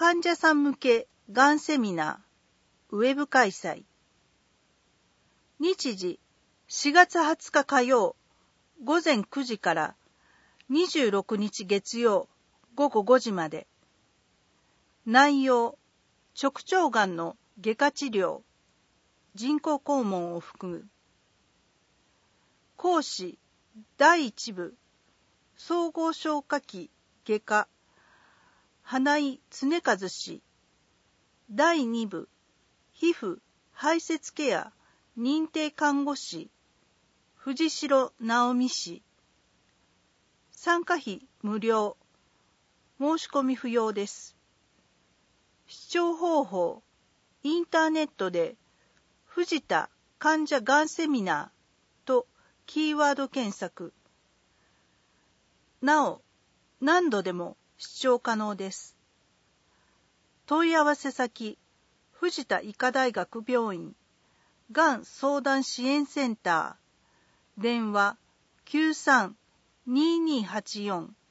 患者さん向けがんセミナーウェブ開催。日時4月20日火曜午前9時から26日月曜午後5時まで。内容、直腸がんの外科治療、人工肛門を含む。講師、第1部、総合消化器外科、花井恒和氏。第2部、皮膚、排泄ケア、認定看護師、藤代直美氏。参加費無料。申し込み不要です。視聴方法、インターネットで藤田患者がんセミナーとキーワード検索。なお、何度でも視聴可能です。問い合わせ先、藤田医科大学病院がん相談支援センター、電話 93-2284